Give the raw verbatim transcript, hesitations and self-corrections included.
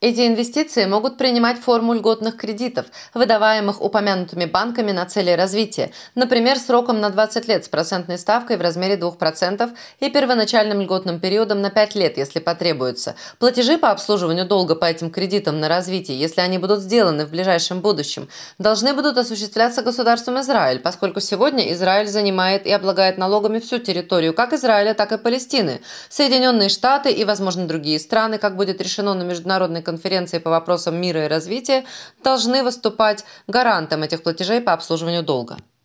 Эти инвестиции могут принимать форму льготных кредитов, выдаваемых упомянутыми банками на цели развития, например, сроком на двадцать лет с процентной ставкой в размере двух процентов и первоначальным льготным периодом на пять лет, если потребуется. Платежи по обслуживанию долга по этим кредитам на развитие, если они будут сделаны в ближайшем будущем, должны будут осуществляться государством Израиль, поскольку сегодня Израиль занимает и облагает налогами всю территорию как Израиля, так и Палестины. Соединенные Штаты и, возможно, другие страны, как будет решено на международной конференции по вопросам мира и развития, должны выступать гарантом этих платежей по обслуживанию долга.